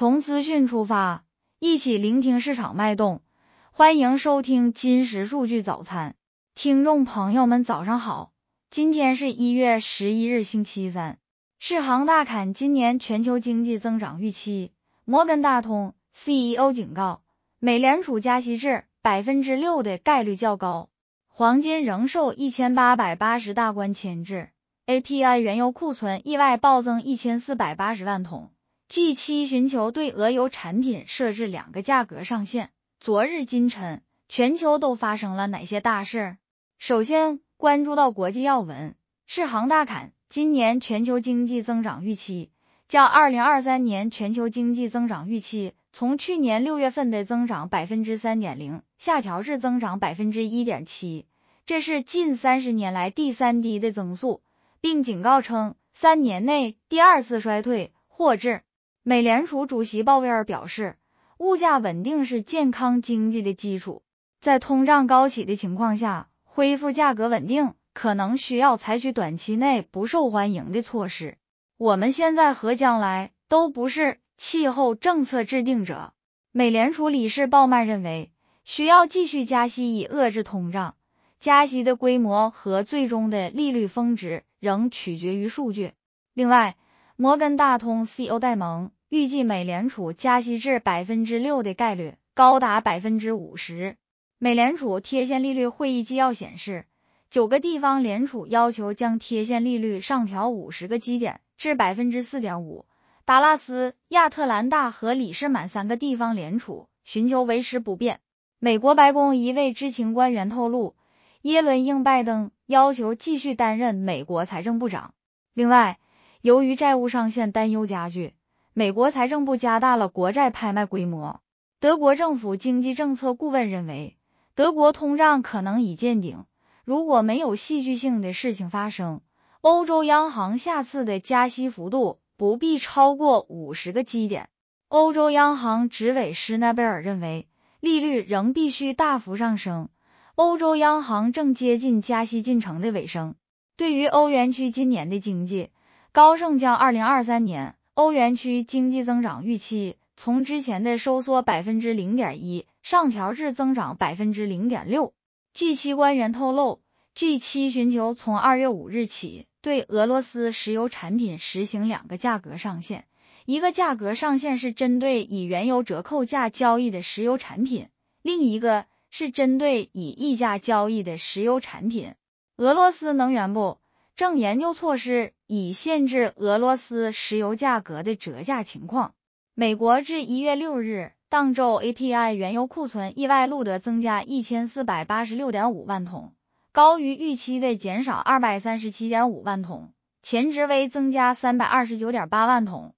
从资讯出发，一起聆听市场脉动。欢迎收听金石数据早餐。听众朋友们早上好，今天是1月11日星期三。世行大砍今年全球经济增长预期，摩根大通 CEO 警告，美联储加息至 6% 的概率较高。黄金仍受1880大关牵制， API 原油库存意外暴增1480万桶。G7 寻求对俄油产品设置2个价格上限。昨日今晨，全球都发生了哪些大事？首先关注到国际要闻，世行大砍今年全球经济增长预期，较2023年全球经济增长预期从去年6月份的增长 3.0% 下调至增长 1.7%， 这是近30年来第3低的增速，并警告称3年内第2次衰退或致。美联储主席鲍威尔表示，物价稳定是健康经济的基础，在通胀高企的情况下，恢复价格稳定可能需要采取短期内不受欢迎的措施。我们现在和将来都不是气候政策制定者。美联储理事鲍曼认为，需要继续加息以遏制通胀，加息的规模和最终的利率峰值仍取决于数据。另外，摩根大通 CEO 戴蒙预计美联储加息至 6% 的概率高达 50%。 美联储贴现利率会议纪要显示，9个地方联储要求将贴现利率上调50个基点至 4.5%， 达拉斯、亚特兰大和里士满3个地方联储寻求维持不变。美国白宫一位知情官员透露，耶伦应拜登要求继续担任美国财政部长。另外，由于债务上限担忧加剧，美国财政部加大了国债拍卖规模。德国政府经济政策顾问认为，德国通胀可能已见顶，如果没有戏剧性的事情发生，欧洲央行下次的加息幅度不必超过50个基点。欧洲央行执委施奈贝尔认为，利率仍必须大幅上升，欧洲央行正接近加息进程的尾声。对于欧元区今年的经济，高盛将2023年欧元区经济增长预期从之前的收缩 0.1% 上调至增长 0.6%。 G7 官员透露， G7 寻求从2月5日起对俄罗斯石油产品实行2个价格上限，一个价格上限是针对以原油折扣价交易的石油产品，另一个是针对以溢价交易的石油产品。俄罗斯能源部正研究措施以限制俄罗斯石油价格的折价情况。美国至1月6日当周 API 原油库存意外录得增加 1486.5 万桶，高于预期的减少 237.5 万桶，前值为增加 329.8 万桶。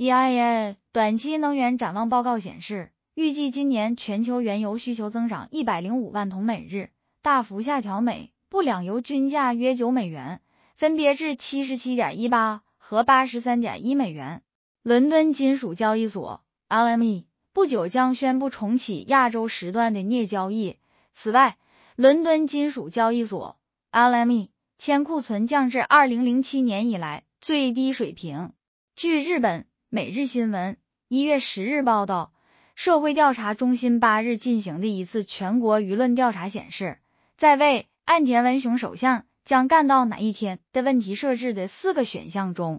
EIA 短期能源展望报告显示，预计今年全球原油需求增长105万桶每日，大幅下调每布两油均价约9美元，分别至 77.18 和 83.1 美元。伦敦金属交易所 LME 不久将宣布重启亚洲时段的镍交易。此外，伦敦金属交易所 LME 铅库存降至2007年以来最低水平。据日本每日新闻1月10日报道，社会调查中心8日进行的一次全国舆论调查显示，在为岸田文雄首相将干到哪一天的问题设置的4个选项中，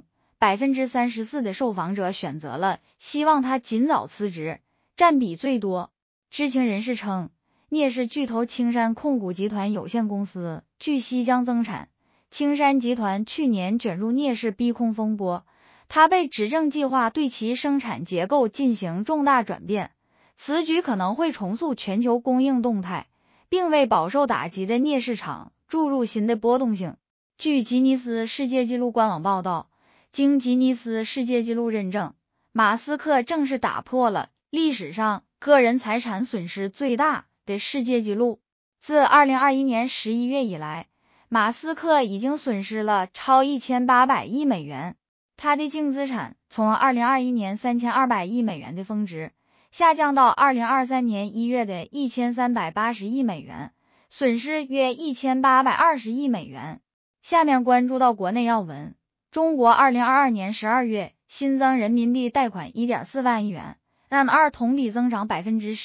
34% 的受访者选择了希望他尽早辞职，占比最多。知情人士称，镍市巨头青山控股集团有限公司据悉将增产。青山集团去年卷入镍市逼空风波，它被指证计划对其生产结构进行重大转变，此举可能会重塑全球供应动态，并为饱受打击的镍市场注入新的波动性。据吉尼斯世界纪录官网报道，经吉尼斯世界纪录认证，马斯克正式打破了历史上个人财产损失最大的世界纪录。自2021年11月以来，马斯克已经损失了超1800亿美元，他的净资产从2021年3200亿美元的峰值下降到2023年1月的1380亿美元，损失约1820亿美元。下面关注到国内要闻，中国2022年12月新增人民币贷款 1.4 万亿元 ，M2 同比增长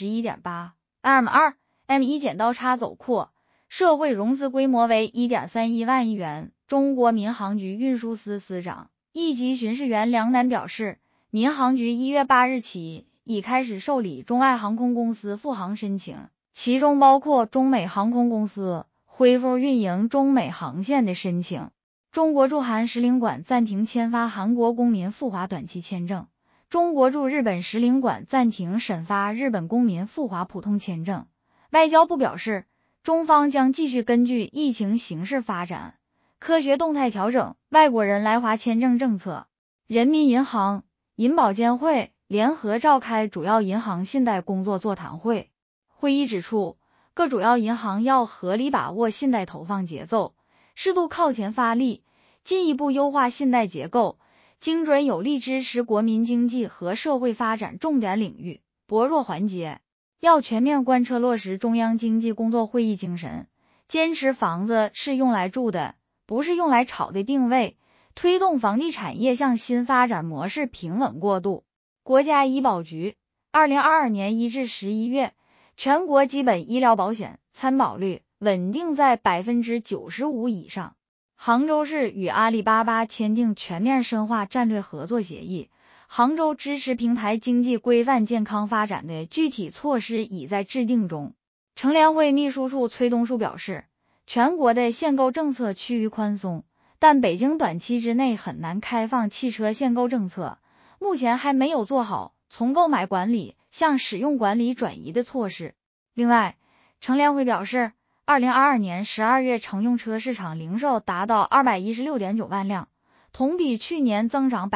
11.8%，M2、M1 剪刀差走扩，社会融资规模为 1.31 万亿元。中国民航局运输司司长、一级巡视员梁楠表示，民航局1月8日起已开始受理中外航空公司复航申请，其中包括中美航空公司恢复运营中美航线的申请。中国驻韩使领馆暂停签发韩国公民赴华短期签证，中国驻日本使领馆暂停审发日本公民赴华普通签证。外交部表示，中方将继续根据疫情形势发展，科学动态调整外国人来华签证政策。人民银行、银保监会联合召开主要银行信贷工作座谈会，会议指出，各主要银行要合理把握信贷投放节奏，适度靠前发力，进一步优化信贷结构，精准有力支持国民经济和社会发展重点领域、薄弱环节。要全面贯彻落实中央经济工作会议精神，坚持房子是用来住的，不是用来炒的定位，推动房地产业向新发展模式平稳过渡。国家医保局2022年1至11月，全国基本医疗保险参保率稳定在 95% 以上。杭州市与阿里巴巴签订全面深化战略合作协议，杭州支持平台经济规范健康发展的具体措施已在制定中。乘联会秘书处崔东树表示，全国的限购政策趋于宽松，但北京短期之内很难开放汽车限购政策，目前还没有做好从购买管理向使用管理转移的措施。另外，乘联会表示，2022年12月乘用车市场零售达到 216.9 万辆，同比去年增长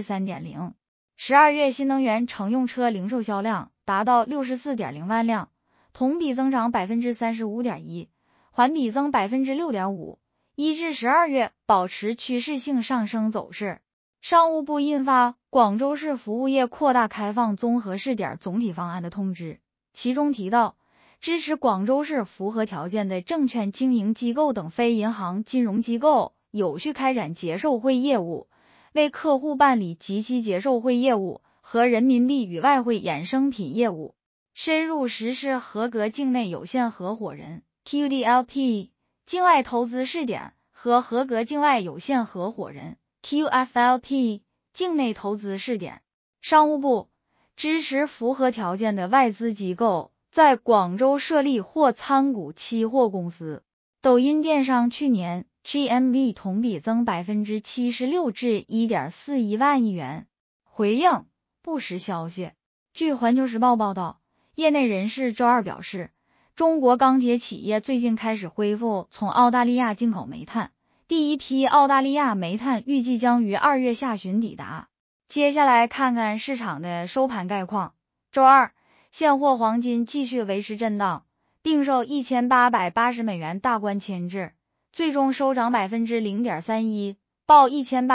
3.0%。12月新能源乘用车零售销量达到 64.0 万辆，同比增长 35.1%， 环比增 6.5%， 1至12月保持趋势性上升走势。商务部印发《广州市服务业扩大开放综合试点总体方案》的通知，其中提到，支持广州市符合条件的证券经营机构等非银行金融机构有序开展结售汇业务，为客户办理即期结售汇业务和人民币与外汇衍生品业务，深入实施合格境内有限合伙人 QDLP 境外投资试点和合格境外有限合伙人 QFLP 境内投资试点。商务部支持符合条件的外资机构在广州设立或参股期货公司。抖音电商去年 GMV 同比增 76% 至 1.41 万亿元。回应不实消息，据环球时报报道，业内人士周二表示，中国钢铁企业最近开始恢复从澳大利亚进口煤炭，第一批澳大利亚煤炭预计将于2月下旬抵达。接下来看看市场的收盘概况。周二，现货黄金继续维持震荡，并受1880美元大关牵制，最终收涨 0.31%， 报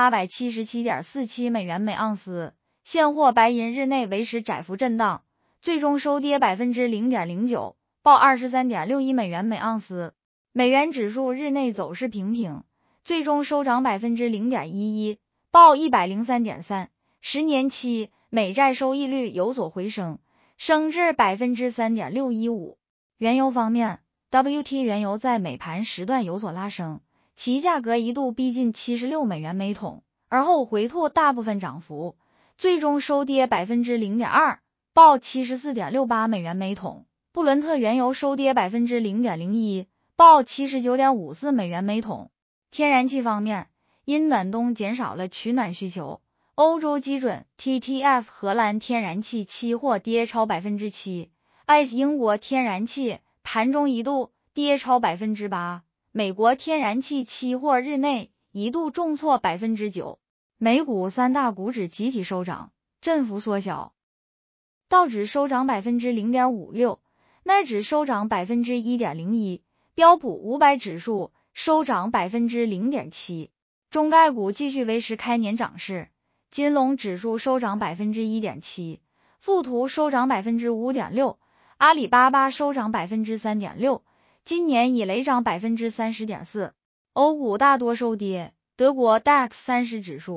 1877.47 美元每盎司。现货白银日内维持窄幅震荡，最终收跌 0.09%， 报 23.61 美元每盎司。美元指数日内走势平平，最终收涨 0.11%， 报 103.3。10年期美债收益率有所回升，升至 3.615%。原油方面， WT 原油在美盘时段有所拉升，其价格一度逼近76美元每桶，而后回吐大部分涨幅，最终收跌 0.2%， 报 74.68 美元每桶。布伦特原油收跌 0.01%， 报 79.54 美元每桶。天然气方面，因暖冬减少了取暖需求，欧洲基准 TTF 荷兰天然气期货跌超 7%， ICE 英国天然气盘中一度跌超 8%， 美国天然气期货日内一度重挫 9%。 美股三大股指集体收涨，振幅缩小，道指收涨 0.56%， 纳指收涨 1.01%， 标普500指数收涨 0.7%。 中概股继续维持开年涨势，金龙指数收涨 1.7%， 富途收涨 5.6%， 阿里巴巴收涨 3.6%， 今年以雷涨 30.4%。 欧股大多收跌，德国 DAX 30指数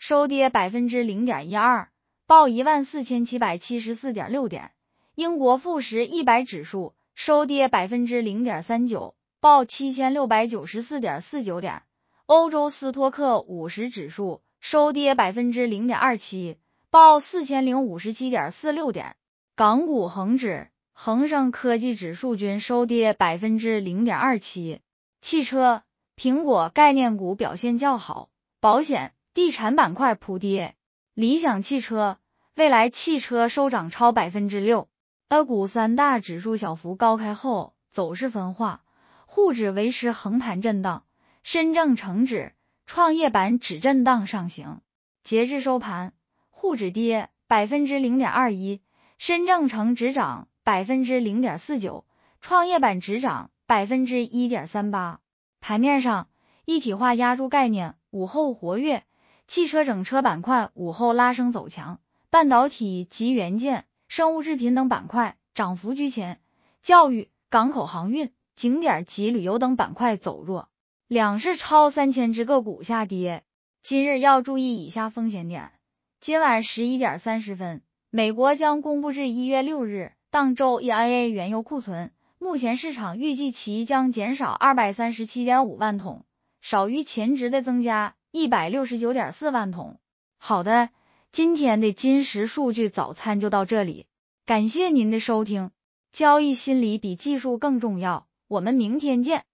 收跌 0.12%， 报 14,774.6 点。英国富时100指数收跌 0.39%， 报 7,694.49 点。欧洲斯托克50指数收跌 0.27%， 报 4,057.46 点。港股恒指、恒生科技指数均收跌 0.27%。汽车、苹果概念股表现较好，保险、地产板块普跌。理想汽车、蔚来汽车收涨超 6%。A 股三大指数小幅高开后走势分化，沪指维持横盘震荡，深证成指、创业板指震荡上行。截至收盘，沪指跌 0.21%， 深证成指涨 0.49%， 创业板指涨 1.38%。盘面上，一体化压铸概念午后活跃，汽车整车板块午后拉升走强，半导体及元件、生物制品等板块涨幅居前，教育、港口航运、景点及旅游等板块走弱。两市超3000只个股下跌。今日要注意以下风险点。今晚11点30分，美国将公布至1月6日当周 EIA 原油库存，目前市场预计其将减少 237.5 万桶，少于前值的增加 169.4 万桶。好的，今天的金石数据早餐就到这里，感谢您的收听。交易心理比技术更重要，我们明天见。